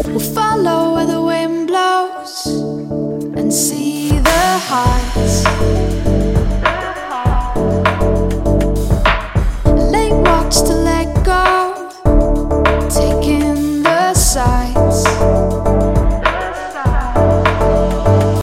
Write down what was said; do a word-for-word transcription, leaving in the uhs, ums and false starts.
We'll follow where the wind blows and see the heights.